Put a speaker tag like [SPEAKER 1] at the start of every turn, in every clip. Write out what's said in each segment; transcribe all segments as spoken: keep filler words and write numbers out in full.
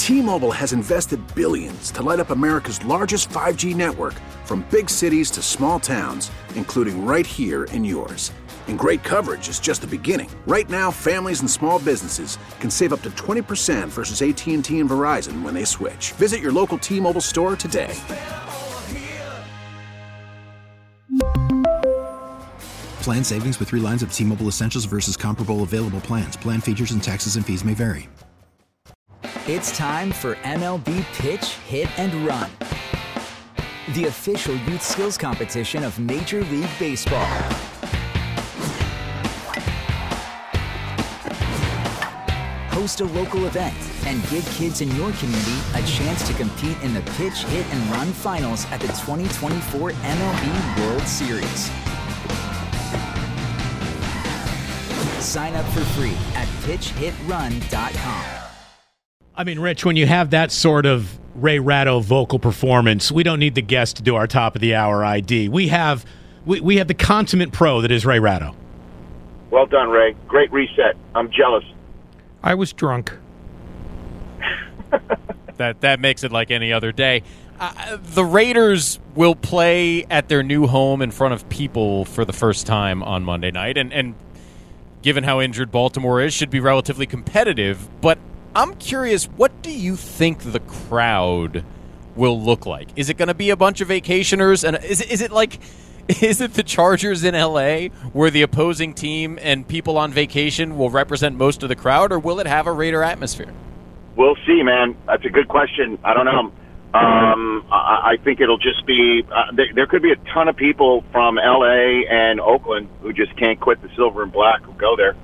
[SPEAKER 1] T-Mobile has invested billions to light up America's largest five G network, from big cities to small towns, including right here in yours. And great coverage is just the beginning. Right now, families and small businesses can save up to twenty percent versus A T and T and Verizon when they switch. Visit your local T-Mobile store today.
[SPEAKER 2] Plan savings with three lines of T-Mobile Essentials versus comparable available plans. Plan features and taxes and fees may vary.
[SPEAKER 3] It's time for M L B Pitch, Hit, and Run, the official youth skills competition of Major League Baseball. Host a local event and give kids in your community a chance to compete in the Pitch, Hit, and Run finals at the twenty twenty-four M L B World Series. Sign up for free at pitch hit run dot com.
[SPEAKER 4] I mean, Rich, when you have that sort of Ray Ratto vocal performance, we don't need the guest to do our top of the hour I D. We have we, we have the consummate pro that is Ray Ratto.
[SPEAKER 5] Well done, Ray. Great reset. I'm jealous.
[SPEAKER 6] I was drunk.
[SPEAKER 7] that that makes it like any other day. Uh, the Raiders will play at their new home in front of people for the first time on Monday night, and and given how injured Baltimore is, should be relatively competitive. But I'm curious, what do you think the crowd will look like? Is it going to be a bunch of vacationers? And is it, is it like, is it the Chargers in L A where the opposing team and people on vacation will represent most of the crowd, or will it have a Raider atmosphere?
[SPEAKER 5] We'll see, man. That's a good question. I don't know. Um, I, I think it'll just be uh, there, there could be a ton of people from L A and Oakland who just can't quit the silver and black who go there.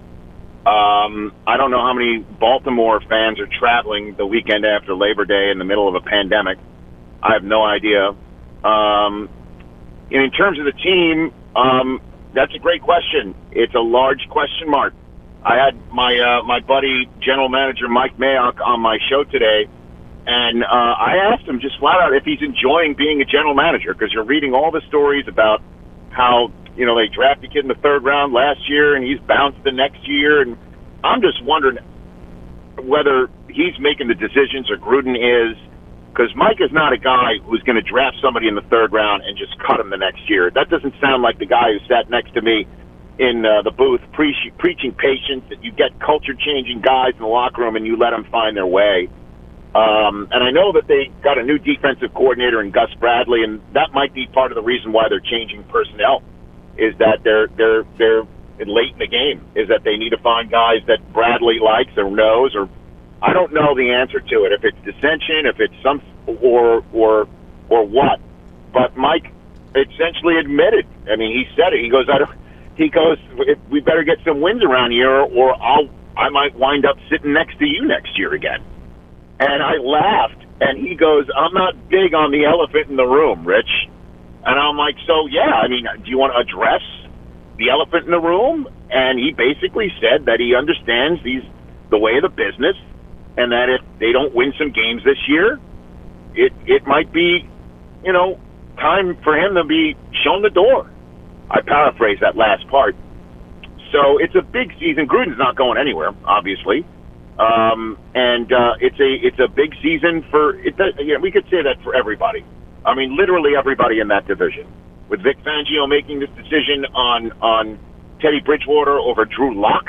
[SPEAKER 5] Um, I don't know how many Baltimore fans are traveling the weekend after Labor Day in the middle of a pandemic. I have no idea. Um, in terms of the team, um, that's a great question. It's a large question mark. I had my uh, my buddy, General Manager Mike Mayock, on my show today. And uh, I asked him just flat out if he's enjoying being a general manager, because you're reading all the stories about how, you know, they drafted a kid in the third round last year and he's bounced the next year. And I'm just wondering whether he's making the decisions or Gruden is, because Mike is not a guy who's going to draft somebody in the third round and just cut him the next year. That doesn't sound like the guy who sat next to me in uh, the booth pre- preaching patience, that you get culture-changing guys in the locker room and you let them find their way. Um, and I know that they got a new defensive coordinator in Gus Bradley, and that might be part of the reason why they're changing personnel, is that they're they're they're late in the game, is that they need to find guys that Bradley likes or knows, or I don't know the answer to it. If it's dissension, if it's some or or or what. But Mike essentially admitted. I mean, he said it. He goes, I don't. He goes, we better get some wins around here, or I'll I might wind up sitting next to you next year again. And I laughed, and he goes, I'm not big on the elephant in the room, Rich. And I'm like, so, yeah, I mean, do you want to address the elephant in the room? And he basically said that he understands these the way of the business, and that if they don't win some games this year, it, it might be, you know, time for him to be shown the door. I paraphrase that last part. So it's a big season. Gruden's not going anywhere, obviously. Um, and uh, it's a it's a big season for it. Yeah, we could say that for everybody. I mean, literally everybody in that division. With Vic Fangio making this decision on on Teddy Bridgewater over Drew Lock,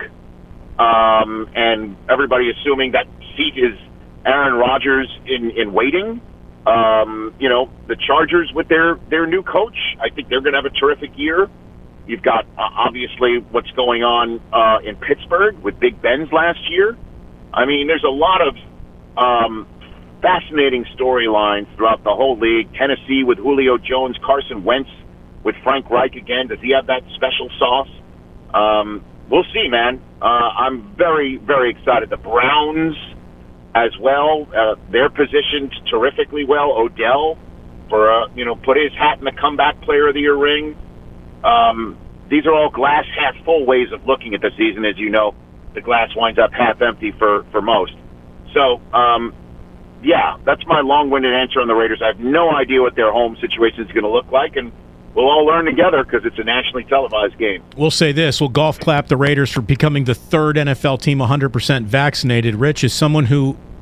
[SPEAKER 5] um, and everybody assuming that seat is Aaron Rodgers in in waiting. Um, you know, the Chargers with their their new coach. I think they're going to have a terrific year. You've got uh, obviously what's going on uh, in Pittsburgh with Big Ben's last year. I mean, there's a lot of um, fascinating storylines throughout the whole league. Tennessee with Julio Jones, Carson Wentz with Frank Reich again. Does he have that special sauce? Um, we'll see, man. Uh, I'm very, very excited. The Browns as well. Uh, they're positioned terrifically well. Odell for, uh, you know, put his hat in the comeback player of the year ring. Um, these are all glass half full ways of looking at the season, as you know. The glass winds up half empty for, for most. So, um, yeah, that's my long-winded answer on the Raiders. I have no idea what their home situation is going to look like, and we'll all learn together because it's a nationally televised game.
[SPEAKER 4] We'll say this. We'll golf clap the Raiders for becoming the third N F L team one hundred percent vaccinated. Rich, is someone who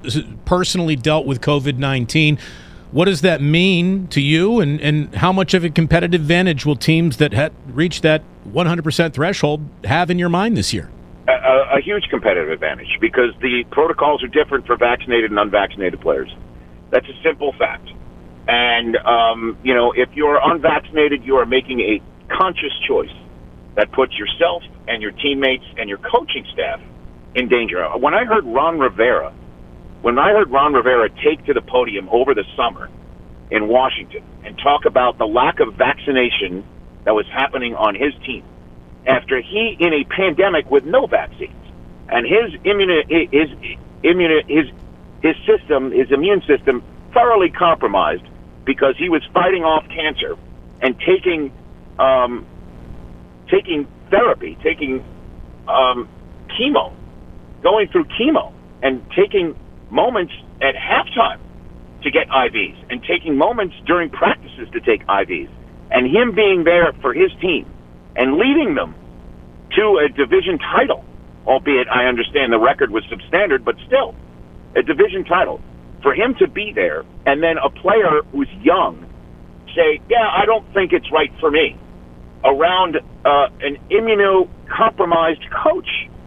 [SPEAKER 4] personally dealt with COVID nineteen. What does that mean to you, and, and how much of a competitive advantage will teams that had reached that one hundred percent threshold have in your mind this year?
[SPEAKER 5] A, a huge competitive advantage, because the protocols are different for vaccinated and unvaccinated players. That's a simple fact. And, um, you know, if you're unvaccinated, you are making a conscious choice that puts yourself and your teammates and your coaching staff in danger. When I heard Ron Rivera, when I heard Ron Rivera take to the podium over the summer in Washington and talk about the lack of vaccination that was happening on his team, after he, in a pandemic with no vaccines, and his immune, his immune, his his system, his immune system, thoroughly compromised because he was fighting off cancer and taking um, taking therapy, taking um, chemo, going through chemo, and taking moments at halftime to get I Vs, and taking moments during practices to take I Vs, and him being there for his team and leading them to a division title, albeit I understand the record was substandard, but still, a division title. For him to be there, and then a player who's young say, yeah, I don't think it's right for me, around uh, an immunocompromised coach,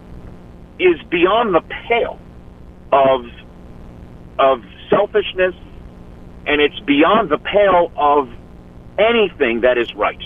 [SPEAKER 5] is beyond the pale of of selfishness, and it's beyond the pale of anything that is right.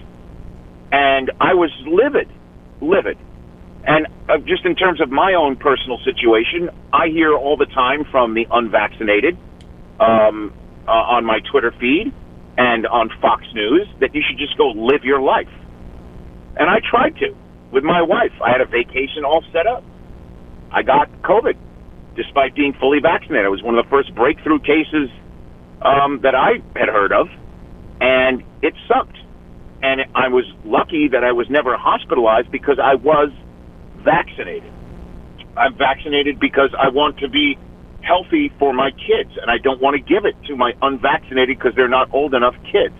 [SPEAKER 5] And I was livid, livid. And uh, just in terms of my own personal situation, I hear all the time from the unvaccinated um, uh, on my Twitter feed and on Fox News that you should just go live your life. And I tried to with my wife. I had a vacation all set up. I got COVID despite being fully vaccinated. It was one of the first breakthrough cases um, that I had heard of, and it sucked. And I was lucky that I was never hospitalized because I was vaccinated. I'm vaccinated because I want to be healthy for my kids, and I don't want to give it to my unvaccinated because they're not old enough kids.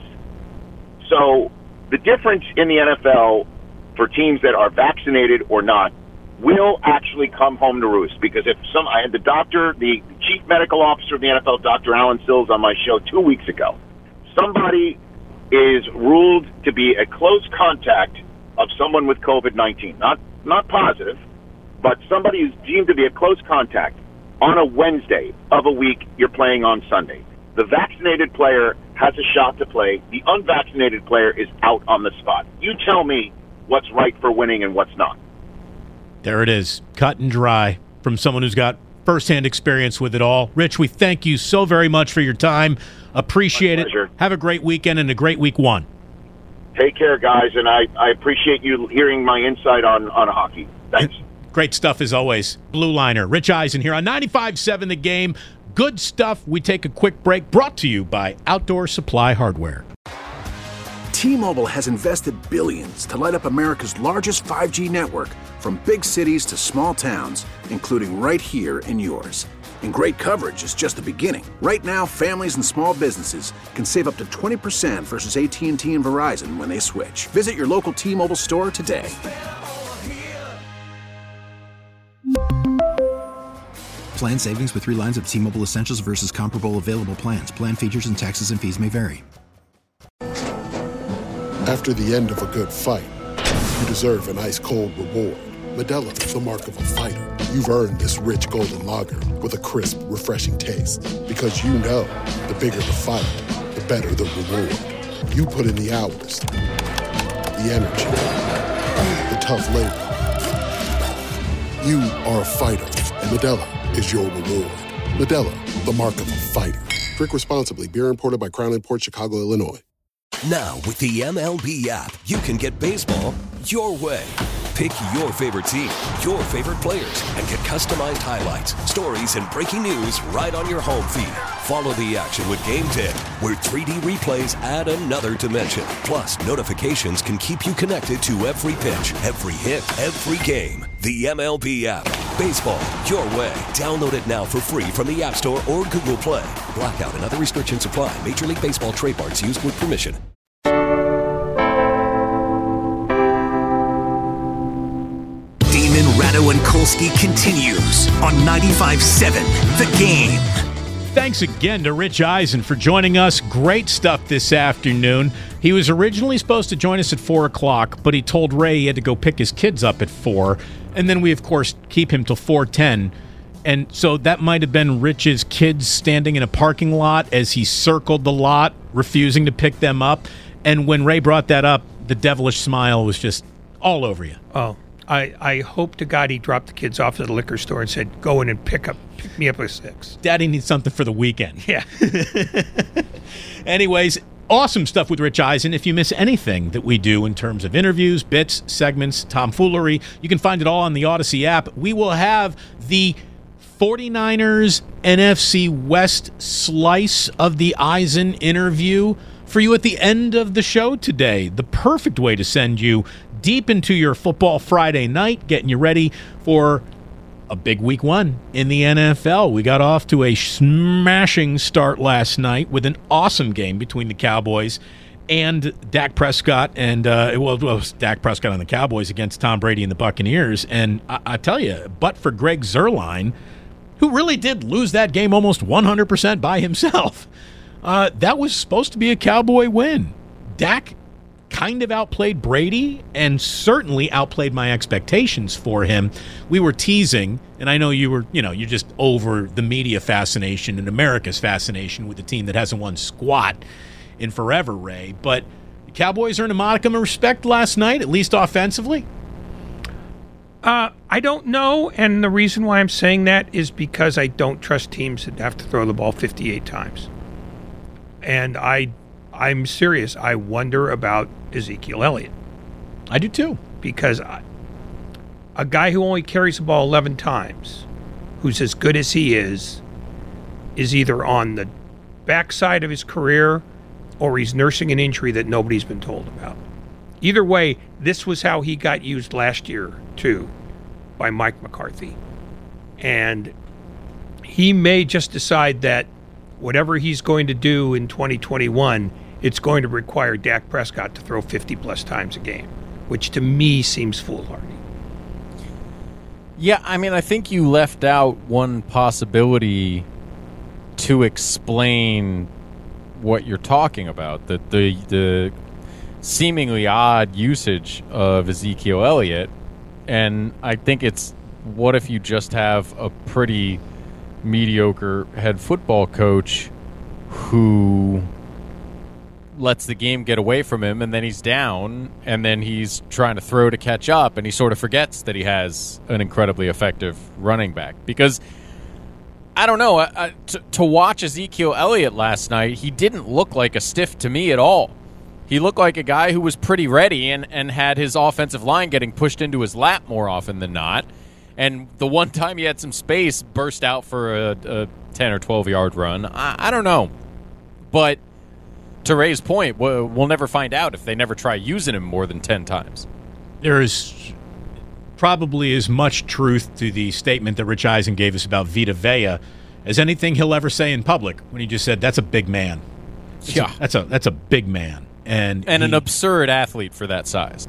[SPEAKER 5] So the difference in the N F L for teams that are vaccinated or not will actually come home to roost, because if some, I had the doctor, the chief medical officer of the N F L, Doctor Alan Sills, on my show two weeks ago. Somebody is ruled to be a close contact of someone with COVID nineteen. Not not positive, but somebody is deemed to be a close contact on a Wednesday of a week. You're playing on Sunday. The vaccinated player has a shot to play. The unvaccinated player is out on the spot. You tell me what's right for winning and what's not.
[SPEAKER 4] There it is, cut and dry from someone who's got firsthand experience with it all. Rich, we thank you so very much for your time. Appreciate it. Have a great weekend and a great week one.
[SPEAKER 5] Take care, guys, and I, I appreciate you hearing my insight on, on hockey. Thanks.
[SPEAKER 4] Great stuff as always. Blue Liner, Rich Eisen here on ninety-five seven The Game. Good stuff. We take a quick break, brought to you by Outdoor Supply Hardware.
[SPEAKER 1] T-Mobile has invested billions to light up America's largest five G network, from big cities to small towns, including right here in yours. And great coverage is just the beginning. Right now, families and small businesses can save up to twenty percent versus A T and T and Verizon when they switch. Visit your local T-Mobile store today.
[SPEAKER 2] Plan savings with three lines of T-Mobile Essentials versus comparable available plans. Plan features and taxes and fees may vary.
[SPEAKER 8] After the end of a good fight, you deserve an ice-cold reward. Modelo is the mark of a fighter. You've earned this rich golden lager with a crisp, refreshing taste. Because you know, the bigger the fight, the better the reward. You put in the hours, the energy, the tough labor. You are a fighter, and Modelo is your reward. Modelo, the mark of a fighter. Drink responsibly. Beer imported by Crown Imports, Chicago, Illinois.
[SPEAKER 9] Now, with the M L B app, you can get baseball your way. Pick your favorite team, your favorite players, and get customized highlights, stories, and breaking news right on your home feed. Follow the action with Game ten, where three D replays add another dimension. Plus, notifications can keep you connected to every pitch, every hit, every game. The M L B app. Baseball your way. Download it now for free from the App Store or Google Play. Blackout and other restrictions apply. Major League Baseball trademarks used with permission.
[SPEAKER 10] Gatto and Kolsky continues on ninety-five point seven The Game.
[SPEAKER 4] Thanks again to Rich Eisen for joining us. Great stuff this afternoon. He was originally supposed to join us at four o'clock, but he told Ray he had to go pick his kids up at four. And then we, of course, keep him till four ten. And so that might have been Rich's kids standing in a parking lot as he circled the lot, refusing to pick them up. And when Ray brought that up, the devilish smile was just all over you.
[SPEAKER 6] Oh, I, I hope to God he dropped the kids off at the liquor store and said, go in and pick up, pick me up at six.
[SPEAKER 4] Daddy needs something for the weekend.
[SPEAKER 6] Yeah.
[SPEAKER 4] Anyways, awesome stuff with Rich Eisen. If you miss anything that we do in terms of interviews, bits, segments, tomfoolery, you can find it all on the Odyssey app. We will have the forty-niners N F C West slice of the Eisen interview for you at the end of the show today. The perfect way to send you deep into your football Friday night, getting you ready for a big week one in the N F L. We got off to a smashing start last night with an awesome game between the Cowboys and Dak Prescott, and uh, well, it was Dak Prescott and the Cowboys against Tom Brady and the Buccaneers. And I, I tell you, but for Greg Zuerlein, who really did lose that game almost one hundred percent by himself, uh, that was supposed to be a Cowboy win. Dak kind of outplayed Brady and certainly outplayed my expectations for him. We were teasing, and I know you were, you know, you're just over the media fascination and America's fascination with the team that hasn't won squat in forever, Ray. But the Cowboys earned a modicum of respect last night, at least offensively.
[SPEAKER 6] Uh, I don't know, and the reason why I'm saying that is because I don't trust teams that have to throw the ball fifty-eight times. And I I'm serious. I wonder about Ezekiel Elliott.
[SPEAKER 4] I do too.
[SPEAKER 6] Because I, a guy who only carries the ball eleven times, who's as good as he is, is either on the backside of his career or he's nursing an injury that nobody's been told about. Either way, this was how he got used last year, too, by Mike McCarthy. And he may just decide that whatever he's going to do in twenty twenty-one, it's going to require Dak Prescott to throw fifty-plus times a game, which to me seems foolhardy.
[SPEAKER 7] Yeah, I mean, I think you left out one possibility to explain what you're talking about, the, the, the seemingly odd usage of Ezekiel Elliott. And I think it's, what if you just have a pretty mediocre head football coach who lets the game get away from him, and then he's down, and then he's trying to throw to catch up, and he sort of forgets that he has an incredibly effective running back. Because, I don't know, I, I, to, to watch Ezekiel Elliott last night, he didn't look like a stiff to me at all. He looked like a guy who was pretty ready and, and had his offensive line getting pushed into his lap more often than not. And the one time he had some space, burst out for a, a ten or twelve yard run. I, I don't know. But to Ray's point, we'll, we'll never find out if they never try using him more than ten times.
[SPEAKER 4] There is probably as much truth to the statement that Rich Eisen gave us about Vita Vea as anything he'll ever say in public when he just said, that's a big man. That's
[SPEAKER 7] yeah.
[SPEAKER 4] A, that's, a, that's a big man. And,
[SPEAKER 7] and
[SPEAKER 4] he,
[SPEAKER 7] an absurd athlete for that size.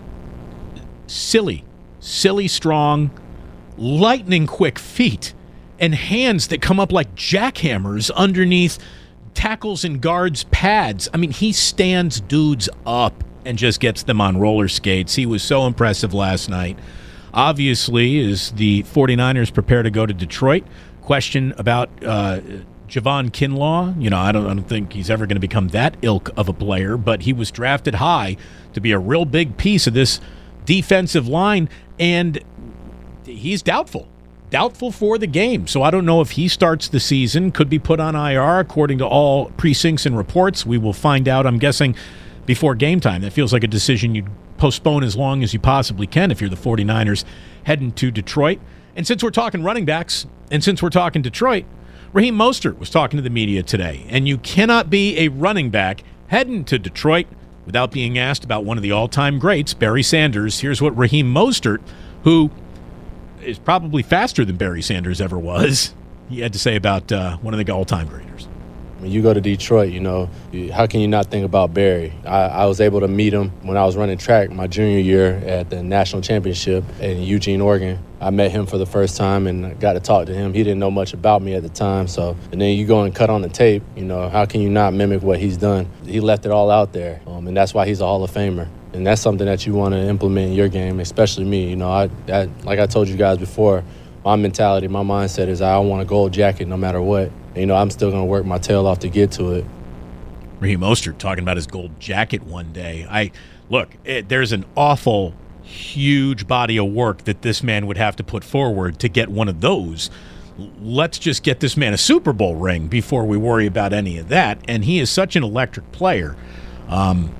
[SPEAKER 4] Silly. Silly strong. Lightning quick feet and hands that come up like jackhammers underneath tackles and guards' pads. I mean, he stands dudes up and just gets them on roller skates. He was so impressive last night. Obviously, as the forty-niners prepare to go to Detroit, question about uh, Javon Kinlaw. You know, I don't, I don't think he's ever going to become that ilk of a player, but he was drafted high to be a real big piece of this defensive line, and he's doubtful. Doubtful for the game. So I don't know if he starts the season. Could be put on I R according to all precincts and reports. We will find out, I'm guessing, before game time. That feels like a decision you'd postpone as long as you possibly can if you're the forty-niners heading to Detroit. And since we're talking running backs, and since we're talking Detroit, Raheem Mostert was talking to the media today. And you cannot be a running back heading to Detroit without being asked about one of the all-time greats, Barry Sanders. Here's what Raheem Mostert, who is probably faster than Barry Sanders ever was, he had to say about uh, one of the all-time greaters.
[SPEAKER 11] When you go to Detroit, you know, you, how can you not think about Barry? I, I was able to meet him when I was running track my junior year at the national championship in Eugene, Oregon. I met him for the first time and got to talk to him. He didn't know much about me at the time. So, and then you go and cut on the tape, you know, how can you not mimic what he's done? He left it all out there, um, and that's why he's a Hall of Famer. And that's something that you want to implement in your game, especially me. You know, I, that, like I told you guys before, my mentality, my mindset is I want a gold jacket no matter what. And, you know, I'm still going to work my tail off to get to it.
[SPEAKER 4] Raheem Mostert talking about his gold jacket one day. I look, it, there's an awful, huge body of work that this man would have to put forward to get one of those. Let's just get this man a Super Bowl ring before we worry about any of that. And he is such an electric player. Um,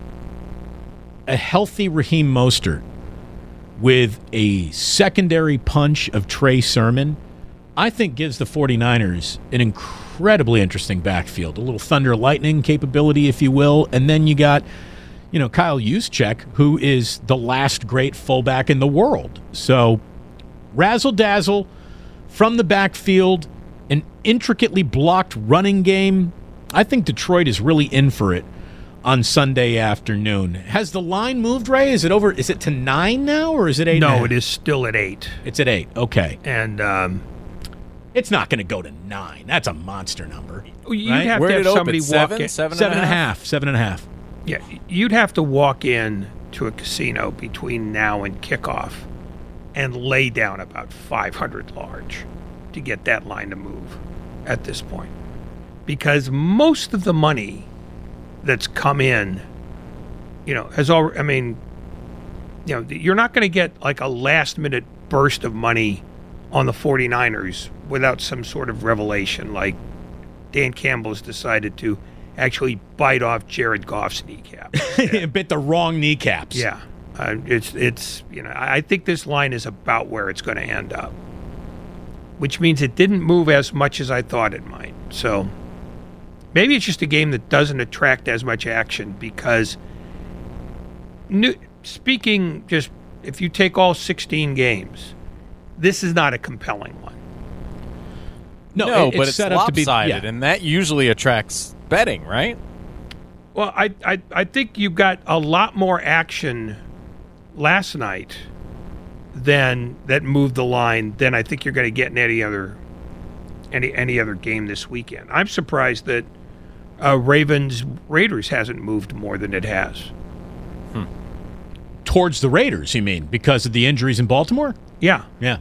[SPEAKER 4] a healthy Raheem Mostert with a secondary punch of Trey Sermon, I think gives the 49ers an incredibly interesting backfield, a little thunder lightning capability, if you will. And then you got, you know, Kyle Juszczyk, who is the last great fullback in the world. So razzle-dazzle from the backfield, an intricately blocked running game. I think Detroit is really in for it on Sunday afternoon. Has the line moved, Ray? Is it over? Is it to nine now, or is it eight?
[SPEAKER 6] No, it is still at eight.
[SPEAKER 4] It's at eight. Okay.
[SPEAKER 6] And um,
[SPEAKER 4] it's not going to go to nine. That's a monster number.
[SPEAKER 6] You'd
[SPEAKER 4] right?
[SPEAKER 6] have
[SPEAKER 7] Where
[SPEAKER 6] to
[SPEAKER 7] did
[SPEAKER 6] have
[SPEAKER 7] it
[SPEAKER 6] somebody
[SPEAKER 7] open?
[SPEAKER 6] walk
[SPEAKER 7] Seven?
[SPEAKER 6] in.
[SPEAKER 7] Seven,
[SPEAKER 4] Seven
[SPEAKER 7] and
[SPEAKER 4] and a half. Seven and a half.
[SPEAKER 6] Yeah, you'd have to walk in to a casino between now and kickoff and lay down about five hundred large to get that line to move at this point. Because most of the money that's come in, you know, has already, I mean, you know, you're not going to get like a last minute burst of money on the 49ers without some sort of revelation, like Dan Campbell's decided to actually bite off Jared Goff's kneecap.
[SPEAKER 4] Bit the wrong kneecaps.
[SPEAKER 6] Yeah. Uh, it's, it's you know, I I think this line is about where it's going to end up, which means it didn't move as much as I thought it might. So maybe it's just a game that doesn't attract as much action because, new, speaking just, if you take all sixteen games, this is not a compelling one.
[SPEAKER 4] No,
[SPEAKER 7] no
[SPEAKER 4] it-
[SPEAKER 7] but
[SPEAKER 4] it's
[SPEAKER 7] it's
[SPEAKER 4] set up to be-
[SPEAKER 7] lopsided,
[SPEAKER 4] yeah.
[SPEAKER 7] and that usually attracts betting, right?
[SPEAKER 6] Well, I, I I think you got a lot more action last night than that moved the line than I think you're going to get in any other any any other game this weekend. I'm surprised that uh, Ravens Raiders hasn't moved more than it has.
[SPEAKER 4] Towards the Raiders, you mean, because of the injuries in Baltimore?
[SPEAKER 6] Yeah,
[SPEAKER 4] Yeah.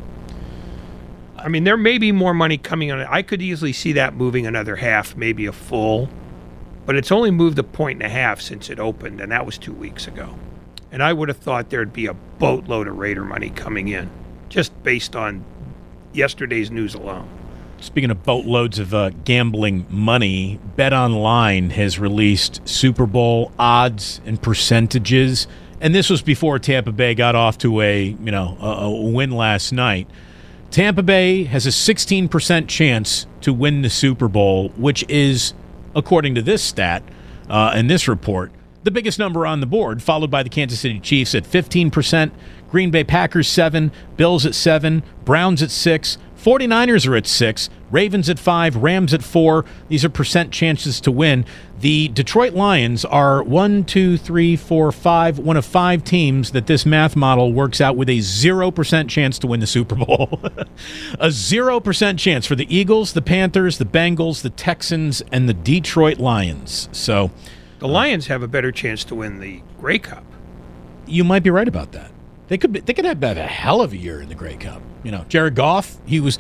[SPEAKER 6] I mean there may be more money coming on it. I could easily see that moving another half, maybe a full, but it's only moved a point and a half since it opened, and that was two weeks ago. And I would have thought there'd be a boatload of Raider money coming in, just based on yesterday's news alone.
[SPEAKER 4] Speaking of boatloads of uh, gambling money, BetOnline has released Super Bowl odds and percentages, and this was before Tampa Bay got off to a you know a, a win last night. Tampa Bay has a sixteen percent chance to win the Super Bowl, which is, according to this stat uh, and this report, the biggest number on the board, followed by the Kansas City Chiefs at fifteen percent, Green Bay Packers seven, Bills at seven, Browns at six, 49ers are at six, Ravens at five, Rams at four. These are percent chances to win. The Detroit Lions are one, two, three, four, five, one of five teams that this math model works out with a zero percent chance to win the Super Bowl. A zero percent chance for the Eagles, the Panthers, the Bengals, the Texans, and the Detroit Lions. So
[SPEAKER 6] The Lions have a better chance to win the Grey Cup.
[SPEAKER 4] you might be right about that. They could be, they could have had a hell of a year in the Grey Cup. You know, Jared Goff, he was.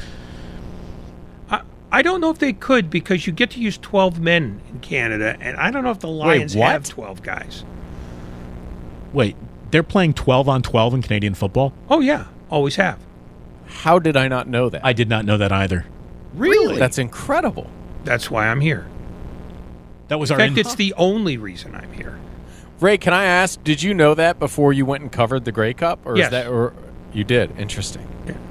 [SPEAKER 6] I, I don't know if they could because you get to use twelve men in Canada, and I don't know if the Lions
[SPEAKER 4] what?
[SPEAKER 6] have twelve guys.
[SPEAKER 4] Wait, they're playing twelve on twelve in Canadian football?
[SPEAKER 6] Oh, yeah, always have.
[SPEAKER 7] How did I not know that?
[SPEAKER 4] I did not know that either.
[SPEAKER 7] Really? That's incredible.
[SPEAKER 6] That's why I'm here.
[SPEAKER 4] That was
[SPEAKER 6] In
[SPEAKER 4] our.
[SPEAKER 6] fact,
[SPEAKER 4] in-
[SPEAKER 6] it's the only reason I'm here.
[SPEAKER 7] Ray, can I ask, did you know that before you went and covered the Grey Cup? Or
[SPEAKER 6] Yes.
[SPEAKER 7] is that or you did? Interesting.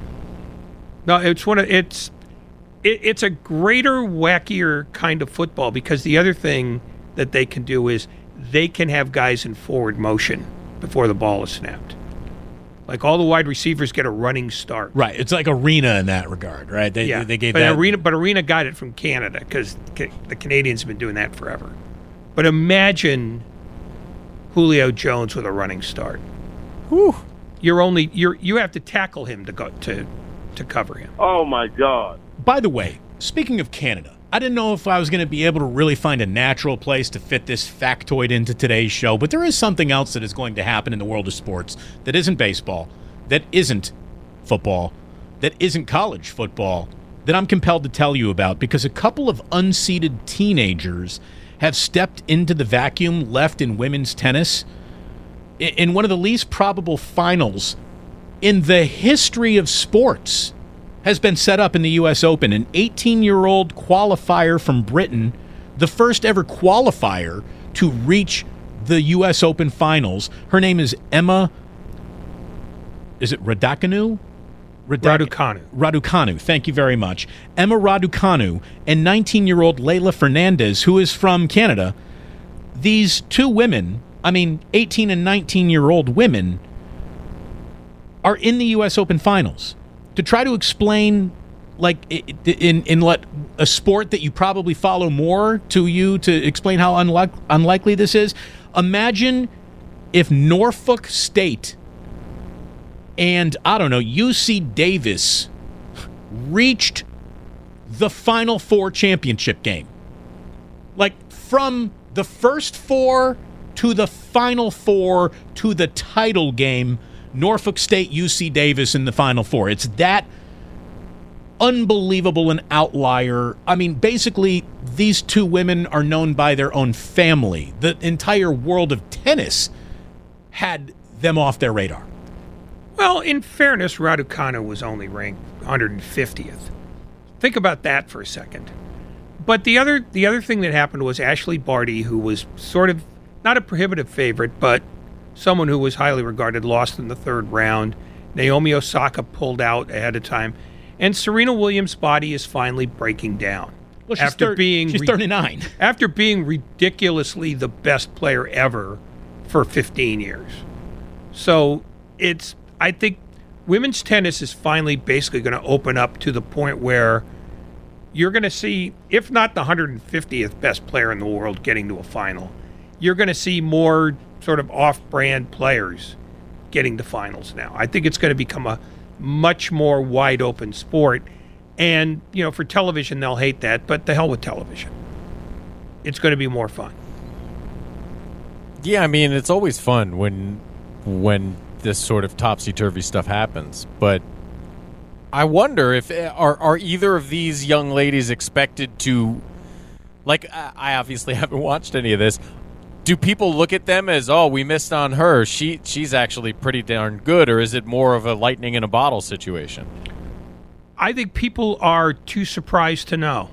[SPEAKER 6] No, it's one of it's it, it's a greater, wackier kind of football because the other thing that they can do is they can have guys in forward motion before the ball is snapped. Like all the wide receivers get a running start.
[SPEAKER 4] Right, it's like Arena in that regard, right? They
[SPEAKER 6] yeah,
[SPEAKER 4] they gave
[SPEAKER 6] but
[SPEAKER 4] that.
[SPEAKER 6] Arena, but Arena got it from Canada because the Canadians have been doing that forever. But imagine Julio Jones with a running start.
[SPEAKER 7] Whew.
[SPEAKER 6] you're only you're you have to tackle him to go to to cover him.
[SPEAKER 12] Oh my God!
[SPEAKER 4] By the way, speaking of Canada, I didn't know if I was going to be able to really find a natural place to fit this factoid into today's show, but there is something else that is going to happen in the world of sports that isn't baseball, that isn't football, that isn't college football, that I'm compelled to tell you about because a couple of unseeded teenagers have stepped into the vacuum left in women's tennis in one of the least probable finals in the history of sports has been set up in the U S Open. An eighteen-year-old qualifier from Britain, the first ever qualifier to reach the U S Open finals. Her name is Emma, is it Raducanu? Radak-
[SPEAKER 6] Raducanu.
[SPEAKER 4] Raducanu, thank you very much. Emma Raducanu and nineteen-year-old Leylah Fernandez, who is from Canada. These two women, I mean, eighteen and nineteen-year-old women, are in the U S Open finals. To try to explain, like, in in let a sport that you probably follow more to you to explain how unlike, unlikely this is, imagine if Norfolk State and, I don't know, U C Davis reached the Final Four championship game. Like, from the first four to the Final Four to the title game, Norfolk State, U C Davis in the Final Four. It's that unbelievable an outlier. I mean, basically, these two women are known by their own family. The entire world of tennis had them off their radar.
[SPEAKER 6] Well, in fairness, Raducanu was only ranked one hundred fiftieth. Think about that for a second. But the other the other thing that happened was Ashley Barty, who was sort of not a prohibitive favorite, but someone who was highly regarded, lost in the third round. Naomi Osaka pulled out ahead of time. And Serena Williams' body is finally breaking down.
[SPEAKER 4] Well, she's
[SPEAKER 6] after
[SPEAKER 4] thir-
[SPEAKER 6] being
[SPEAKER 4] she's thirty-nine.
[SPEAKER 6] After being ridiculously the best player ever for fifteen years. So it's, I think women's tennis is finally basically going to open up to the point where you're going to see, if not the one hundred fiftieth best player in the world getting to a final, you're going to see more sort of off-brand players getting to finals now. I think it's going to become a much more wide-open sport. And, you know, for television, they'll hate that, but the hell with television. It's going to be more fun.
[SPEAKER 7] Yeah, I mean, it's always fun when when this sort of topsy-turvy stuff happens. But I wonder if are are either of these young ladies expected to, like, I obviously haven't watched any of this. Do people look at them as, oh, we missed on her, she she's actually pretty darn good, or is it more of a lightning in a bottle situation?
[SPEAKER 6] I think people are too surprised to know,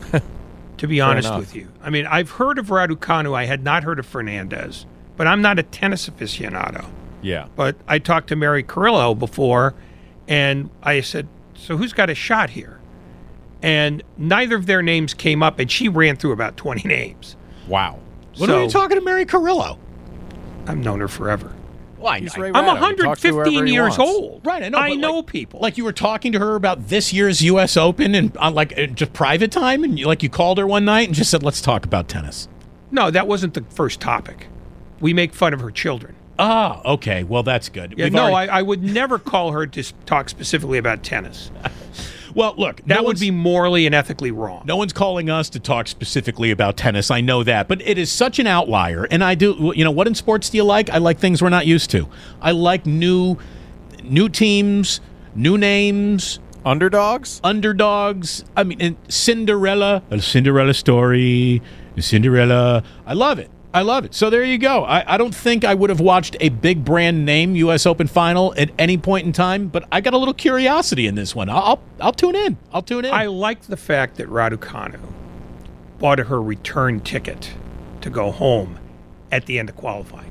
[SPEAKER 6] to be honest
[SPEAKER 7] enough.
[SPEAKER 6] with you. I mean, I've heard of Raducanu. I had not heard of Fernandez, but I'm not a tennis aficionado.
[SPEAKER 7] Yeah.
[SPEAKER 6] But I talked to Mary Carrillo before, and I said, so who's got a shot here? And neither of their names came up, and she ran through about twenty names.
[SPEAKER 7] Wow.
[SPEAKER 4] When
[SPEAKER 6] So-
[SPEAKER 4] are you talking to Mary Carrillo?
[SPEAKER 6] I've known her forever.
[SPEAKER 4] Well, I,
[SPEAKER 7] He's
[SPEAKER 4] I-
[SPEAKER 7] Ray
[SPEAKER 6] I'm
[SPEAKER 7] Ratto. He talks to whoever
[SPEAKER 6] one hundred fifteen
[SPEAKER 7] he
[SPEAKER 6] years
[SPEAKER 7] wants.
[SPEAKER 6] old.
[SPEAKER 4] Right, I know.
[SPEAKER 6] I
[SPEAKER 4] but
[SPEAKER 6] know
[SPEAKER 4] like,
[SPEAKER 6] people.
[SPEAKER 4] Like you were talking to her about this year's U S Open and on like uh, just private time, and you, like you called her one night and just said, "Let's talk about tennis."
[SPEAKER 6] No, that wasn't the first topic. We make fun of her children.
[SPEAKER 4] Ah, okay. Well, that's good.
[SPEAKER 6] Yeah,
[SPEAKER 4] We've
[SPEAKER 6] no,
[SPEAKER 4] already-
[SPEAKER 6] I, I would never call her to s- talk specifically about tennis.
[SPEAKER 4] Well, look,
[SPEAKER 6] That
[SPEAKER 4] no
[SPEAKER 6] would
[SPEAKER 4] one's-
[SPEAKER 6] be morally and ethically wrong.
[SPEAKER 4] No one's calling us to talk specifically about tennis. I know that. But it is such an outlier. And I do, you know, what in sports do you like? I like things we're not used to. I like new new teams, new names.
[SPEAKER 7] Underdogs?
[SPEAKER 4] Underdogs. I mean, and Cinderella, a Cinderella story, Cinderella. I love it. I love it. So there you go. I, I don't think I would have watched a big brand name U S Open final at any point in time, but I got a little curiosity in this one. I'll I'll, I'll tune in. I'll tune in.
[SPEAKER 6] I like the fact that Raducanu bought her return ticket to go home at the end of qualifying.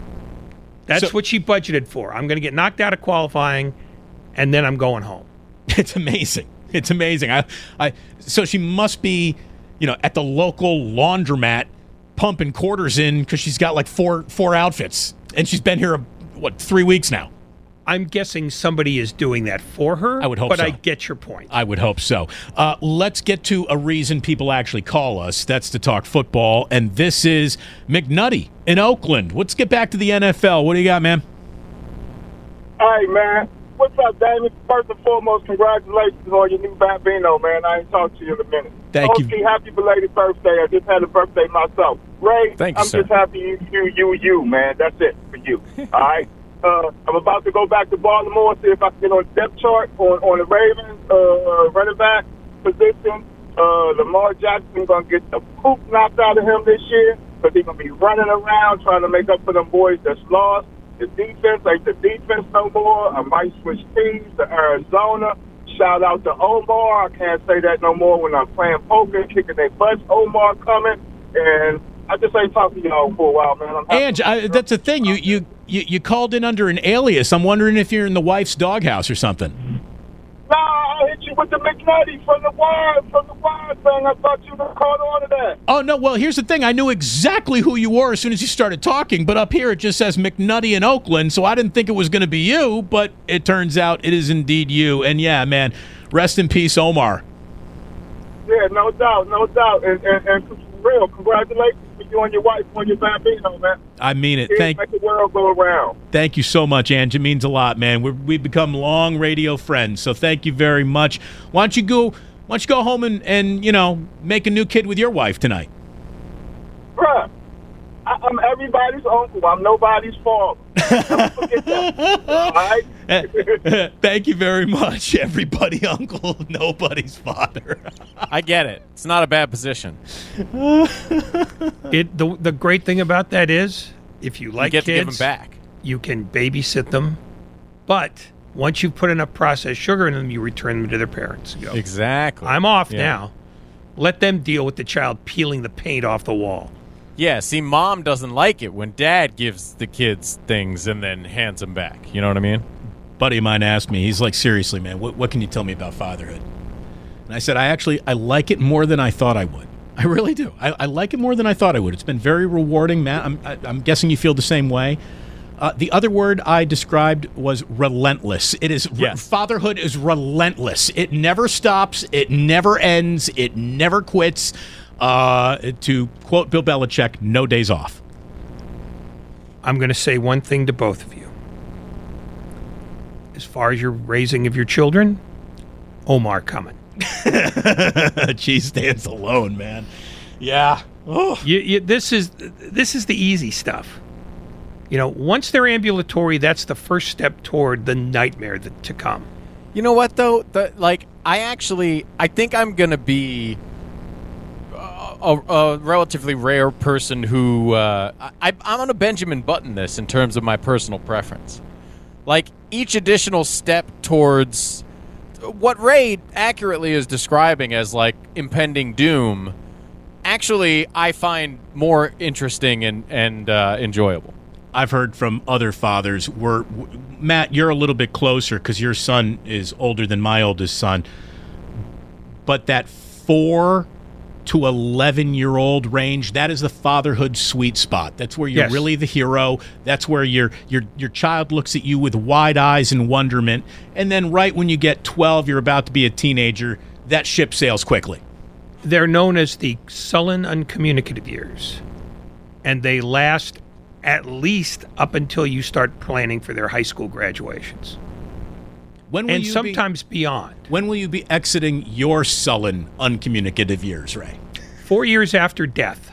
[SPEAKER 6] That's
[SPEAKER 4] So-
[SPEAKER 6] what she budgeted for. I'm going to get knocked out of qualifying, and then I'm going home.
[SPEAKER 4] It's amazing. It's amazing. I, I, so she must be, you know, at the local laundromat pumping quarters in because she's got like four four outfits, and she's been here what three weeks now.
[SPEAKER 6] I'm guessing somebody is doing that for her.
[SPEAKER 4] I would hope
[SPEAKER 6] but
[SPEAKER 4] so.
[SPEAKER 6] I get your point.
[SPEAKER 4] I would hope so. Uh, let's get to a reason people actually call us. That's to talk football, and this is McNutty in Oakland. Let's get back to the N F L. What do you got, man?
[SPEAKER 12] Hey, man. What's up, Damon? First and foremost, congratulations on your new Bambino, man. I ain't talked to you in a minute.
[SPEAKER 4] Thank
[SPEAKER 12] Oski,
[SPEAKER 4] you.
[SPEAKER 12] Happy belated birthday. I just had a birthday myself. Ray,
[SPEAKER 7] Thank you,
[SPEAKER 12] I'm
[SPEAKER 7] sir.
[SPEAKER 12] just happy you, you, you, you, man. That's it for you. All right? Uh, I'm about to go back to Baltimore, see if I can get on the depth chart on, on the Ravens uh, running back position. Uh, Lamar Jackson going to get the poop knocked out of him this year because he's going to be running around trying to make up for them boys that's lost. The defense ain't the defense no more. I might switch teams to Arizona. Shout out to Omar. I can't say that no more when I'm playing poker, kicking their butts. Omar coming. And I just ain't talking to y'all for a while, man. I'm happy.
[SPEAKER 4] Ange, I, that's the thing. You, you you you called in under an alias. I'm wondering if you're in the wife's doghouse or something.
[SPEAKER 12] Nah, I hit you with the McNutty from the wire, from the wire thing. I thought you would caught on to that.
[SPEAKER 4] Oh, no, well, here's the thing. I knew exactly who you were as soon as you started talking, but up here it just says McNutty in Oakland, so I didn't think it was going to be you, but it turns out it is indeed you. And, yeah, man, rest in peace, Omar.
[SPEAKER 12] Yeah, no doubt, no doubt. And, and, and for real, congratulations for you and your wife on your Bambino, man.
[SPEAKER 4] I mean it.
[SPEAKER 12] Kids
[SPEAKER 4] Thank
[SPEAKER 12] make the world go around.
[SPEAKER 4] Thank you so much, Ange. It means a lot, man. We're, we've become long radio friends, so thank you very much. Why don't you go, why don't you go home and, and, you know, make a new kid with your wife tonight?
[SPEAKER 12] Bruh, I, I'm everybody's uncle. I'm nobody's father. Never forget that. All right?
[SPEAKER 4] Thank you very much, everybody. Uncle, nobody's father.
[SPEAKER 7] I get it. It's not a bad position.
[SPEAKER 6] It the the great thing about that is, if you like
[SPEAKER 7] you get
[SPEAKER 6] kids,
[SPEAKER 7] to give them back.
[SPEAKER 6] you can babysit them. But once you've put enough processed sugar in them, you return them to their parents. You go,
[SPEAKER 7] Exactly.
[SPEAKER 6] I'm off
[SPEAKER 7] Yeah.
[SPEAKER 6] now. Let them deal with the child peeling the paint off the wall.
[SPEAKER 7] Yeah, see, mom doesn't like it when dad gives the kids things and then hands them back. You know what I mean?
[SPEAKER 4] Buddy of mine asked me, he's like, seriously, man, what, what can you tell me about fatherhood? And I said, I actually, I like it more than I thought I would. I really do. I, I like it more than I thought I would. It's been very rewarding, Matt. I'm, I, I'm guessing you feel the same way. Uh, the other word I described was relentless. It is
[SPEAKER 7] Yes.
[SPEAKER 4] fatherhood is relentless. It never stops. It never ends. It never quits. Uh, to quote Bill Belichick, no days off.
[SPEAKER 6] I'm going to say one thing to both of you. As far as your raising of your children, Omar coming.
[SPEAKER 4] Cheese stands alone, man. Yeah. Oh.
[SPEAKER 6] You, you, this is this is the easy stuff. You know, once they're ambulatory, that's the first step toward the nightmare that, to come.
[SPEAKER 7] You know what, though? The, like, I actually, I think I'm going to be a, a relatively rare person who, uh, I, I'm going to Benjamin Button this in terms of my personal preference. Like, each additional step towards what Ray accurately is describing as, like, impending doom, actually, I find more interesting and, and uh, enjoyable.
[SPEAKER 4] I've heard from other fathers where, w- Matt, you're a little bit closer because your son is older than my oldest son. But that four to eleven year old range, that is the fatherhood sweet spot. That's where you're
[SPEAKER 6] Yes.
[SPEAKER 4] really the hero. That's where your your your child looks at you with wide eyes and wonderment. And then right when you get twelve, you're about to be a teenager, that ship sails quickly.
[SPEAKER 6] They're known as the sullen, uncommunicative years, and they last at least up until you start planning for their high school graduations.
[SPEAKER 4] When will
[SPEAKER 6] and
[SPEAKER 4] you
[SPEAKER 6] sometimes
[SPEAKER 4] be,
[SPEAKER 6] beyond.
[SPEAKER 4] When will you be exiting your sullen, uncommunicative years, Ray?
[SPEAKER 6] Four years after death.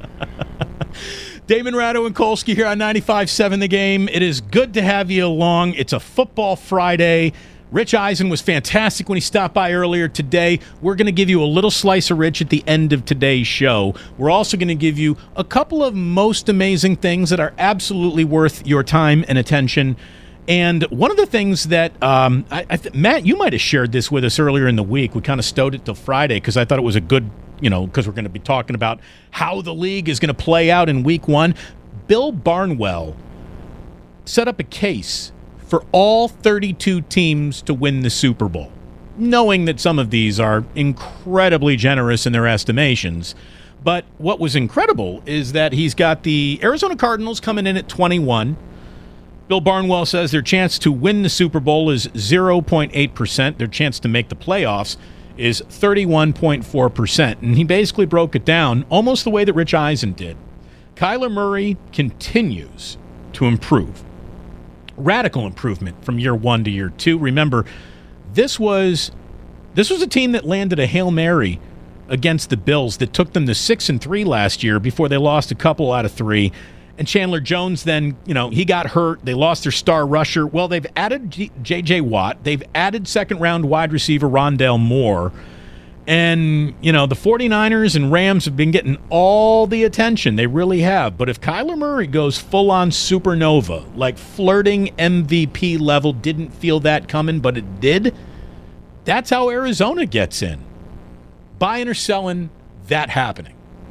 [SPEAKER 4] Damon Ratto and Kolsky here on ninety-five point seven The Game. It is good to have you along. It's a football Friday. Rich Eisen was fantastic when he stopped by earlier today. We're going to give you a little slice of Rich at the end of today's show. We're also going to give you a couple of most amazing things that are absolutely worth your time and attention. And one of the things that, um, I, I th- Matt, you might have shared this with us earlier in the week. We kind of stowed it till Friday because I thought it was a good, you know, because we're going to be talking about how the league is going to play out in week one. Bill Barnwell set up a case for all thirty-two teams to win the Super Bowl, knowing that some of these are incredibly generous in their estimations. But what was incredible is that he's got the Arizona Cardinals coming in at twenty-one. Bill Barnwell says their chance to win the Super Bowl is zero point eight percent. Their chance to make the playoffs is thirty-one point four percent. And he basically broke it down almost the way that Rich Eisen did. Kyler Murray continues to improve. radical improvement from year one to year two. Remember, this was this was a team that landed a Hail Mary against the Bills that took them to six and three last year before they lost a couple out of three. And Chandler Jones then, you know, he got hurt. They lost their star rusher. Well, they've added J J. Watt. They've added second-round wide receiver Rondale Moore. And, you know, the 49ers and Rams have been getting all the attention. They really have. But if Kyler Murray goes full-on supernova, like flirting M V P level, didn't feel that coming, but it did, that's how Arizona gets in. Buying or selling, that happening?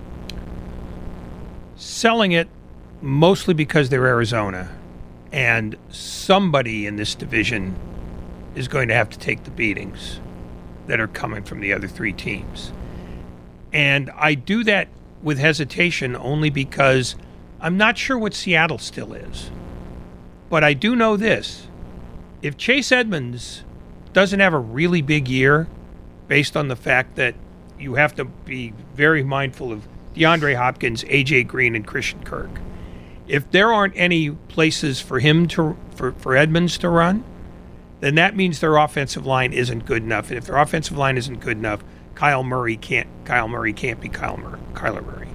[SPEAKER 6] Selling it. Mostly because they're Arizona, and somebody in this division is going to have to take the beatings that are coming from the other three teams. And I do that with hesitation only because I'm not sure what Seattle still is. But I do know this. If Chase Edmonds doesn't have a really big year, based on the fact that you have to be very mindful of DeAndre Hopkins, A J Green, and Christian Kirk, if there aren't any places for him to for, for Edmonds to run, then that means their offensive line isn't good enough. And if their offensive line isn't good enough, Kyle Murray can't Kyle Murray can't be Kyle Murray, Kyler Murray.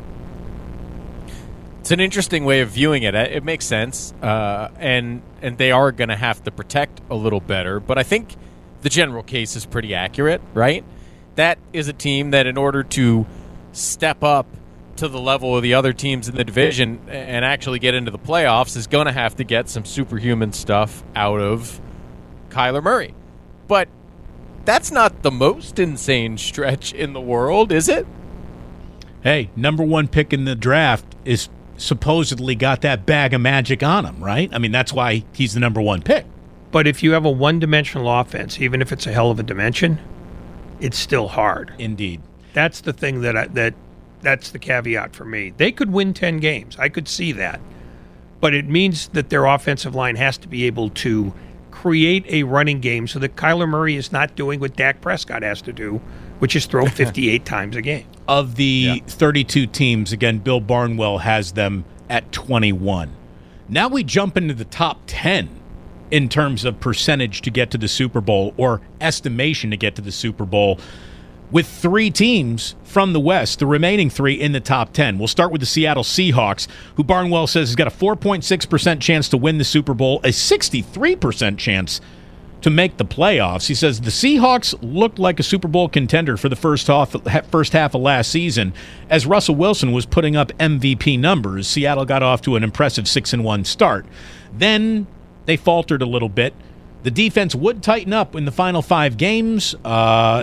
[SPEAKER 7] It's an interesting way of viewing it. It makes sense, uh, and and they are going to have to protect a little better. But I think the general case is pretty accurate, right? That is a team that, in order to step up to the level of the other teams in the division and actually get into the playoffs, is going to have to get some superhuman stuff out of Kyler Murray. But that's not the most insane stretch in the world, is it?
[SPEAKER 4] Hey, number one pick in the draft is supposedly got that bag of magic on him, right? I mean, that's why he's the number one pick.
[SPEAKER 6] But if you have a one-dimensional offense, even if it's a hell of a dimension, it's still hard.
[SPEAKER 4] Indeed.
[SPEAKER 6] That's the thing that I, that that's the caveat for me. They could win ten games. I could see that. But it means that their offensive line has to be able to create a running game so that Kyler Murray is not doing what Dak Prescott has to do, which is throw fifty-eight times a game.
[SPEAKER 4] Of the
[SPEAKER 6] Yeah.
[SPEAKER 4] thirty-two teams, again, Bill Barnwell has them at twenty-one. Now we jump into the top ten in terms of percentage to get to the Super Bowl, or estimation to get to the Super Bowl, with three teams from the West, the remaining three in the top ten. We'll start with the Seattle Seahawks, who Barnwell says has got a four point six percent chance to win the Super Bowl, a sixty-three percent chance to make the playoffs. He says the Seahawks looked like a Super Bowl contender for the first half, first half of last season. As Russell Wilson was putting up M V P numbers, Seattle got off to an impressive six and one start. Then they faltered a little bit. The defense would tighten up in the final five games. Uh,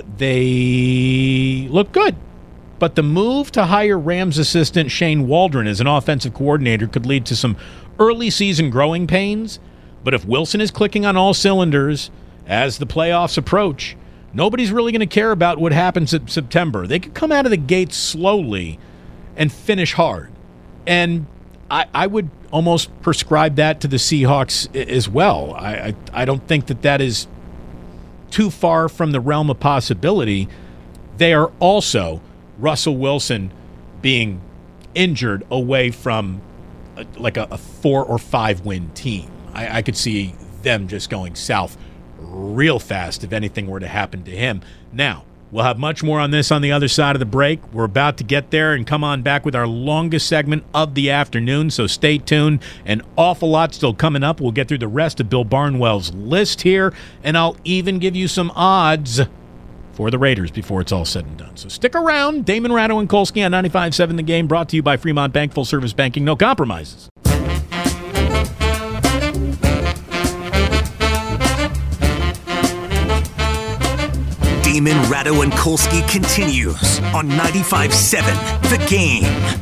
[SPEAKER 4] they look good. But the move to hire Rams assistant Shane Waldron as an offensive coordinator could lead to some early season growing pains. But if Wilson is clicking on all cylinders as the playoffs approach, nobody's really going to care about what happens in September. They could come out of the gates slowly and finish hard. And I, I would almost prescribe that to the Seahawks as well. I, I I don't think that that is too far from the realm of possibility. They are also Russell Wilson being injured away from a, like a, a four or five win team. I, I could see them just going south real fast if anything were to happen to him. Now, we'll have much more on this on the other side of the break. We're about to get there and come on back with our longest segment of the afternoon, so stay tuned. An awful lot still coming up. We'll get through the rest of Bill Barnwell's list here, and I'll even give you some odds for the Raiders before it's all said and done. So stick around. Damon Ratto and Kolsky on ninety-five point seven The Game, brought to you by Fremont Bank, full service banking, no compromises.
[SPEAKER 10] Damon, Ratto, and Kolsky continues on ninety-five point seven The Game.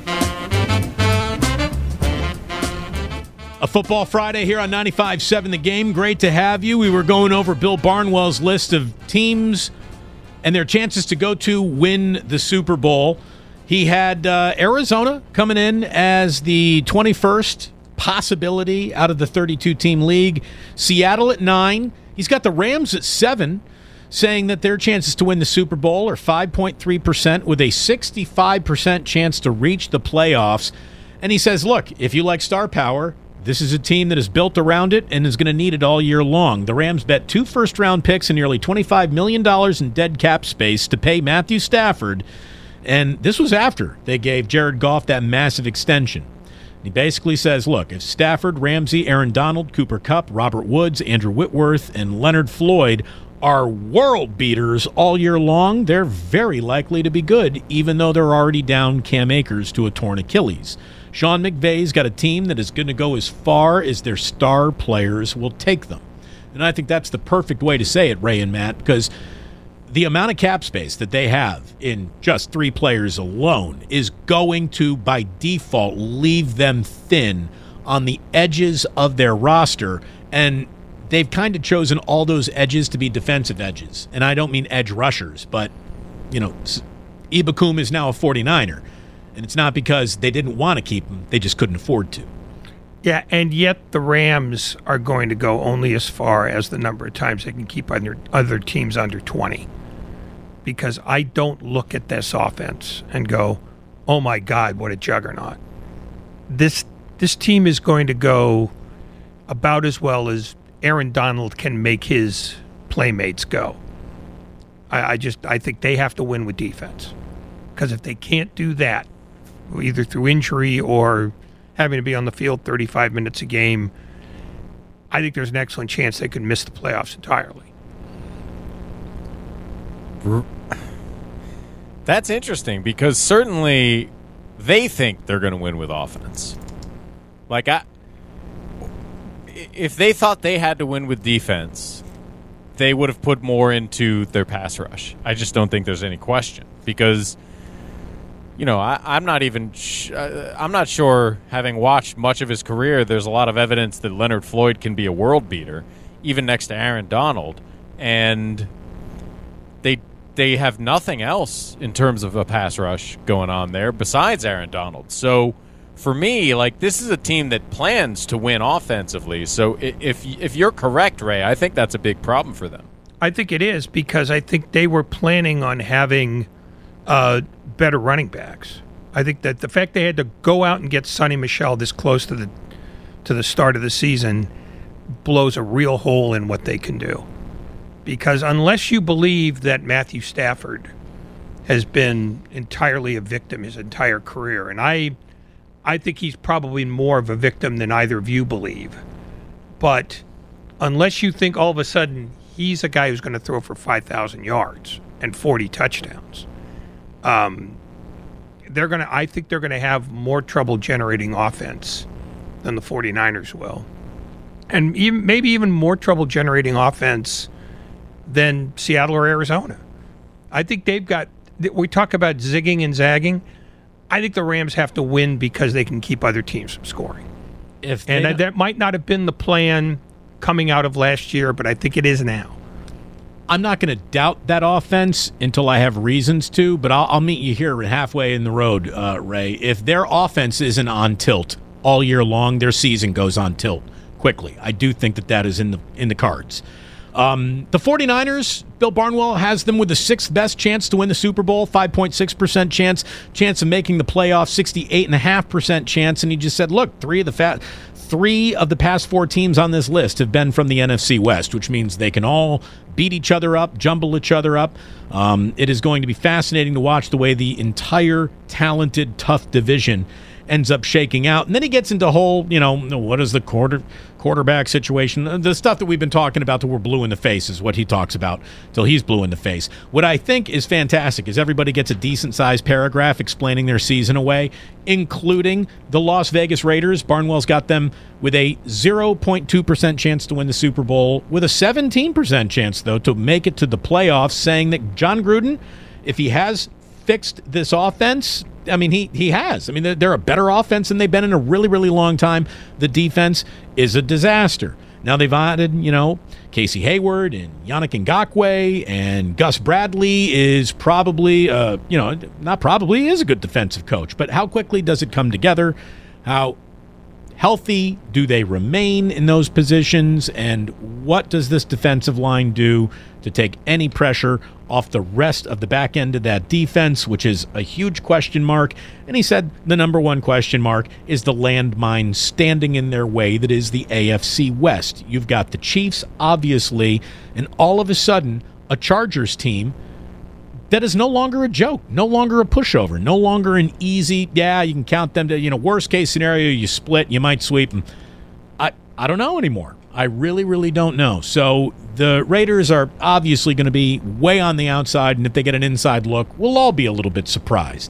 [SPEAKER 4] A Football Friday here on ninety-five point seven The Game. Great to have you. We were going over Bill Barnwell's list of teams and their chances to go to win the Super Bowl. He had uh, Arizona coming in as the twenty-first possibility out of the thirty-two team league. Seattle at nine. He's got the Rams at seven, saying that their chances to win the Super Bowl are five point three percent with a sixty-five percent chance to reach the playoffs. And he says, look, if you like star power, this is a team that is built around it and is going to need it all year long. The Rams bet two first-round picks and nearly twenty-five million dollars in dead cap space to pay Matthew Stafford, and this was after they gave Jared Goff that massive extension. He basically says, look, if Stafford, Ramsey, Aaron Donald, Cooper Kupp, Robert Woods, Andrew Whitworth, and Leonard Floyd are world beaters all year long, they're very likely to be good, even though they're already down Cam Akers to a torn Achilles. Sean McVay's got a team that is going to go as far as their star players will take them. And I think that's the perfect way to say it, Ray and Matt, because the amount of cap space that they have in just three players alone is going to, by default, leave them thin on the edges of their roster. And they've kind of chosen all those edges to be defensive edges. And I don't mean edge rushers, but, you know, Ibakum is now a forty-niner. And it's not because they didn't want to keep him. They just couldn't afford to.
[SPEAKER 6] Yeah, and yet the Rams are going to go only as far as the number of times they can keep under, other teams under twenty. Because I don't look at this offense and go, oh, my God, what a juggernaut. This this team is going to go about as well as Aaron Donald can make his playmates go. I, I just I think they have to win with defense. Because if they can't do that, either through injury or having to be on the field thirty-five minutes a game, I think there's an excellent chance they could miss the playoffs entirely.
[SPEAKER 7] That's interesting because certainly they think they're going to win with offense. Like, I, if they thought they had to win with defense, they would have put more into their pass rush. I just don't think there's any question because, you know, I, I'm not even sh- I'm not sure, having watched much of his career, there's a lot of evidence that Leonard Floyd can be a world beater, even next to Aaron Donald, and they they have nothing else in terms of a pass rush going on there besides Aaron Donald. So for me, like, this is a team that plans to win offensively. So if if you're correct, Ray, I think that's a big problem for them.
[SPEAKER 6] I think it is because I think they were planning on having uh, better running backs. I think that the fact they had to go out and get Sonny Michel this close to the to the start of the season blows a real hole in what they can do. Because unless you believe that Matthew Stafford has been entirely a victim his entire career, and I I think he's probably more of a victim than either of you believe, but unless you think all of a sudden he's a guy who's going to throw for five thousand yards and forty touchdowns, um, they're going to. I think they're going to have more trouble generating offense than the 49ers will, and even, maybe even more trouble generating offense than Seattle or Arizona. I think they've got. We talk about zigging and zagging. I think the Rams have to win because they can keep other teams from scoring.
[SPEAKER 4] If
[SPEAKER 6] and that, that might not have been the plan coming out of last year, but I think it is now.
[SPEAKER 4] I'm not going to doubt that offense until I have reasons to, but I'll, I'll meet you here halfway in the road, uh, Ray. If their offense isn't on tilt all year long, their season goes on tilt quickly. I do think that that is in the in the cards. Um, the 49ers, Bill Barnwell has them with the sixth best chance to win the Super Bowl, five point six percent chance, chance of making the playoffs, sixty-eight point five percent chance, and he just said, look, three of the fa- three of the past four teams on this list have been from the N F C West, which means they can all beat each other up, jumble each other up. Um, it is going to be fascinating to watch the way the entire talented, tough division ends up shaking out. And then he gets into whole, you know, what is the quarter quarterback situation? The stuff that we've been talking about till we're blue in the face is what he talks about till he's blue in the face. What I think is fantastic is everybody gets a decent-sized paragraph explaining their season away, including the Las Vegas Raiders. Barnwell's got them with a zero point two percent chance to win the Super Bowl, with a seventeen percent chance, though, to make it to the playoffs, saying that John Gruden, if he has fixed this offense, I mean, he he has. I mean, they're, they're a better offense than they've been in a really, really long time. The defense is a disaster. Now they've added, you know, Casey Hayward and Yannick Ngakoue, and Gus Bradley is probably, uh, you know, not probably, he is a good defensive coach. But how quickly does it come together? How healthy do they remain in those positions? And what does this defensive line do to take any pressure off the rest of the back end of that defense, which is a huge question mark. And he said the number one question mark is the landmine standing in their way that is the A F C West. You've got the Chiefs, obviously, and all of a sudden, a Chargers team that is no longer a joke, no longer a pushover, no longer an easy, yeah, you can count them to, you know, worst case scenario, you split, you might sweep them. I, I don't know anymore. I really, really don't know. So the Raiders are obviously going to be way on the outside, and if they get an inside look, we'll all be a little bit surprised.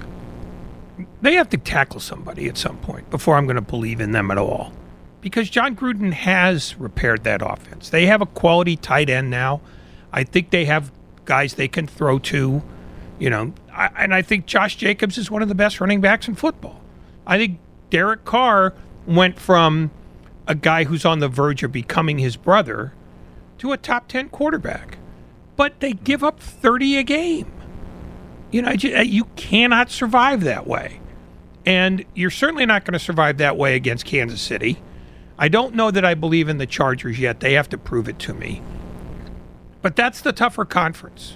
[SPEAKER 6] They have to tackle somebody at some point before I'm going to believe in them at all. Because John Gruden has repaired that offense. They have a quality tight end now. I think they have guys they can throw to, you know, I, and I think Josh Jacobs is one of the best running backs in football. I think Derek Carr went from a guy who's on the verge of becoming his brother to a top ten quarterback. But they give up thirty a game. You know, you cannot survive that way. And you're certainly not going to survive that way against Kansas City. I don't know that I believe in the Chargers yet. They have to prove it to me. But that's the tougher conference.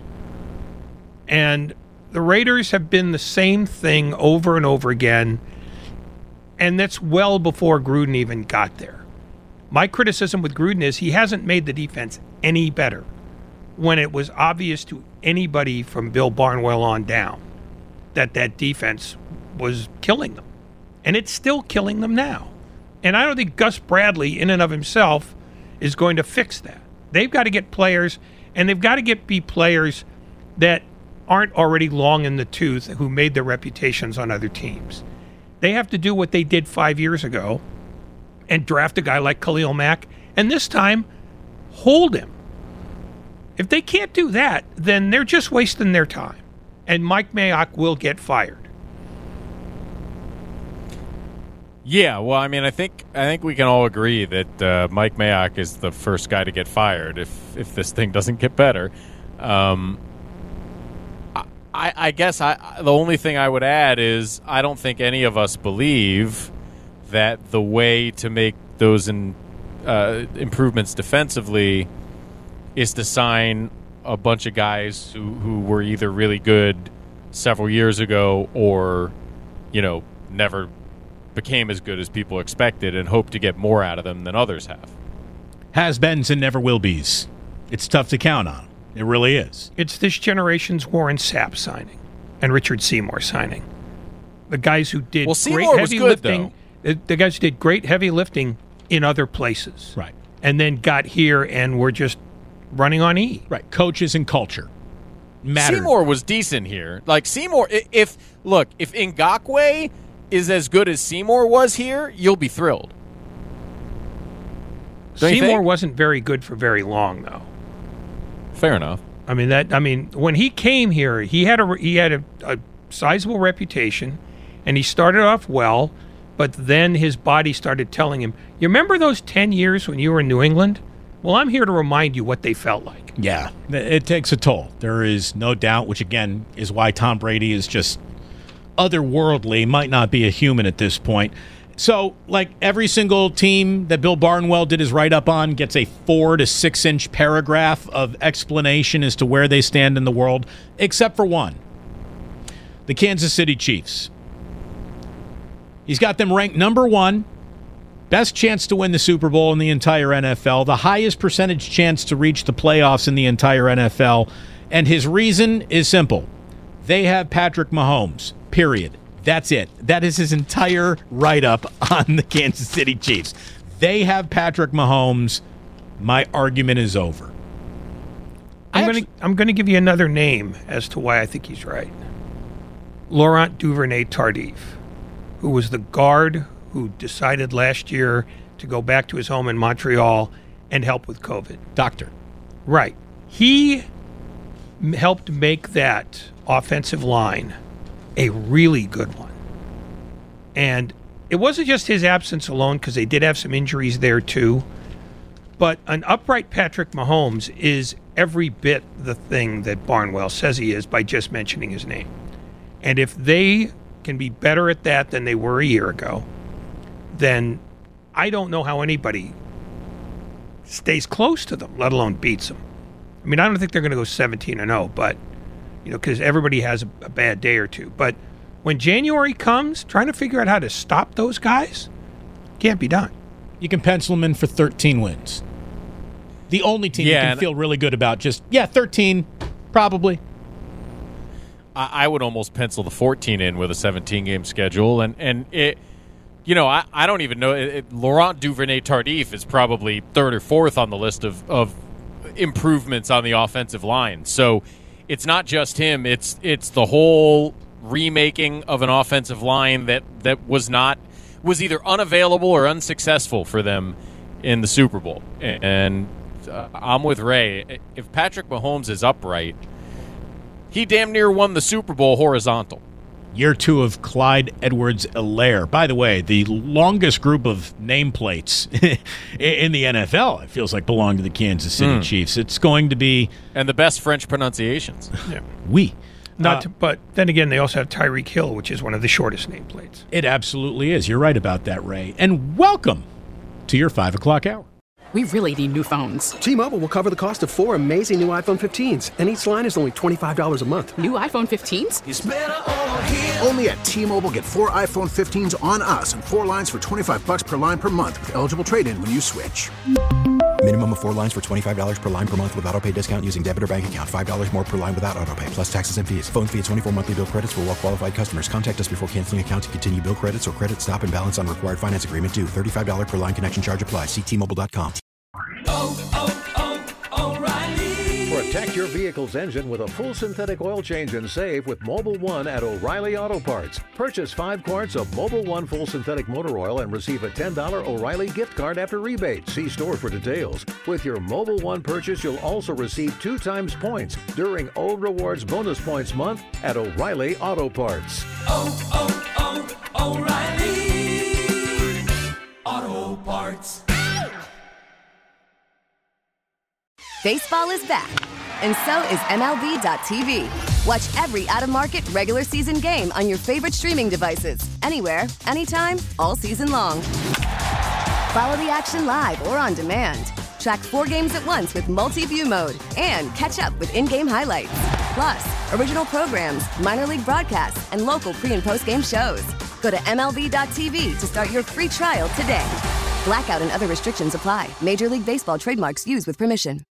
[SPEAKER 6] And the Raiders have been the same thing over and over again. And that's well before Gruden even got there. My criticism with Gruden is he hasn't made the defense any better when it was obvious to anybody from Bill Barnwell on down that that defense was killing them. And it's still killing them now. And I don't think Gus Bradley, in and of himself, is going to fix that. They've got to get players, and they've got to get be players that aren't already long in the tooth who made their reputations on other teams. They have to do what they did five years ago and draft a guy like Khalil Mack, and this time, hold him. If they can't do that, then they're just wasting their time. And Mike Mayock will get fired.
[SPEAKER 7] Yeah, well, I mean, I think I think we can all agree that uh, Mike Mayock is the first guy to get fired if if this thing doesn't get better. Um, I, I guess I the only thing I would add is I don't think any of us believe that the way to make those in, uh, improvements defensively is to sign a bunch of guys who, who were either really good several years ago or, you know, never became as good as people expected and hope to get more out of them than others have.
[SPEAKER 4] Has-beens and never will-be's. It's tough to count on. It really is.
[SPEAKER 6] It's this generation's Warren Sapp signing and Richard Seymour signing. The guys who did
[SPEAKER 7] well,
[SPEAKER 6] great
[SPEAKER 7] was
[SPEAKER 6] heavy
[SPEAKER 7] good,
[SPEAKER 6] lifting.
[SPEAKER 7] Though.
[SPEAKER 6] The, the guys who did great heavy lifting in other places.
[SPEAKER 4] Right.
[SPEAKER 6] And then got here and were just running on E.
[SPEAKER 4] Right. Coaches and culture. Mattered.
[SPEAKER 7] Seymour was decent here. Like Seymour, if look, if Ngakoue is as good as Seymour was here, you'll be thrilled. Don't
[SPEAKER 6] Seymour wasn't very good for very long, though.
[SPEAKER 7] Fair enough.
[SPEAKER 6] I mean that. I mean, when he came here, he had a he had a, a sizable reputation, and he started off well. But then his body started telling him, "You remember those ten years when you were in New England? Well, I'm here to remind you what they felt like."
[SPEAKER 4] Yeah, it takes a toll. There is no doubt, which again is why Tom Brady is just otherworldly, might not be a human at this point. So, like every single team that Bill Barnwell did his write-up on gets a four to six inch paragraph of explanation as to where they stand in the world, except for one. The Kansas City Chiefs. He's got them ranked number one, best chance to win the Super Bowl in the entire N F L, the highest percentage chance to reach the playoffs in the entire N F L, and his reason is simple. They have Patrick Mahomes, period. That's it. That is his entire write-up on the Kansas City Chiefs. They have Patrick Mahomes. My argument is over.
[SPEAKER 6] I'm going to I'm going to give you another name as to why I think he's right. Laurent Duvernay-Tardif, who was the guard who decided last year to go back to his home in Montreal and help with COVID.
[SPEAKER 4] Doctor.
[SPEAKER 6] Right. He helped make that offensive line a really good one. And it wasn't just his absence alone, because they did have some injuries there too. But an upright Patrick Mahomes is every bit the thing that Barnwell says he is by just mentioning his name. And if they can be better at that than they were a year ago, then I don't know how anybody stays close to them, let alone beats them. I mean, I don't think they're going to go seventeen and oh, but, you know, because everybody has a, a bad day or two. But when January comes, trying to figure out how to stop those guys can't be done.
[SPEAKER 4] You can pencil them in for thirteen wins. The only team
[SPEAKER 7] Yeah,
[SPEAKER 4] you can
[SPEAKER 7] and-
[SPEAKER 4] feel really good about, just, yeah, thirteen, probably.
[SPEAKER 7] I, I would almost pencil the fourteen in with a seventeen-game schedule. And, and it, you know, I, I don't even know. It, it, Laurent Duvernay-Tardif is probably third or fourth on the list of, of improvements on the offensive line. So it's not just him. It's it's the whole remaking of an offensive line that, that was not was either unavailable or unsuccessful for them in the Super Bowl. And uh, I'm with Ray. If Patrick Mahomes is upright, he damn near won the Super Bowl horizontal.
[SPEAKER 4] Year two of Clyde Edwards-Helaire. By the way, the longest group of nameplates in the N F L, it feels like, belong to the Kansas City
[SPEAKER 7] Mm.
[SPEAKER 4] Chiefs. It's going to be...
[SPEAKER 7] And the best French pronunciations.
[SPEAKER 6] Yeah.
[SPEAKER 4] Oui.
[SPEAKER 6] Not
[SPEAKER 4] Uh,
[SPEAKER 6] to, but then again, they also have Tyreek Hill, which is one of the shortest nameplates.
[SPEAKER 4] It absolutely is. You're right about that, Ray. And welcome to your five o'clock hour.
[SPEAKER 13] We really need new phones.
[SPEAKER 14] T-Mobile will cover the cost of four amazing new iPhone fifteens, and each line is only twenty-five dollars a month.
[SPEAKER 13] New iPhone fifteens?
[SPEAKER 1] It's better over here. Only at T-Mobile, get four iPhone fifteens on us and four lines for twenty-five bucks per line per month with eligible trade-in when you switch.
[SPEAKER 2] Minimum of four lines for twenty-five dollars per line per month with autopay discount using debit or bank account. five dollars more per line without autopay, plus taxes and fees. Phone fee at twenty-four monthly bill credits for well-qualified customers. Contact us before canceling account to continue bill credits or credit stop and balance on required finance agreement due. thirty-five dollars per line connection charge applies. See T Mobile dot com.
[SPEAKER 15] Protect your vehicle's engine with a full synthetic oil change and save with Mobile One at O'Reilly Auto Parts. Purchase five quarts of Mobile One full synthetic motor oil and receive a ten dollars O'Reilly gift card after rebate. See store for details. With your Mobile One purchase, you'll also receive two times points during O Rewards Bonus Points Month at O'Reilly Auto Parts.
[SPEAKER 16] Oh, oh, oh, O'Reilly Auto Parts.
[SPEAKER 17] Baseball is back, and so is M L B dot T V. Watch every out-of-market regular season game on your favorite streaming devices, anywhere, anytime, all season long. Follow the action live or on demand. Track four games at once with multi-view mode and catch up with in-game highlights. Plus, original programs, minor league broadcasts, and local pre- and post-game shows. Go to M L B dot T V to start your free trial today. Blackout and other restrictions apply. Major League Baseball trademarks used with permission.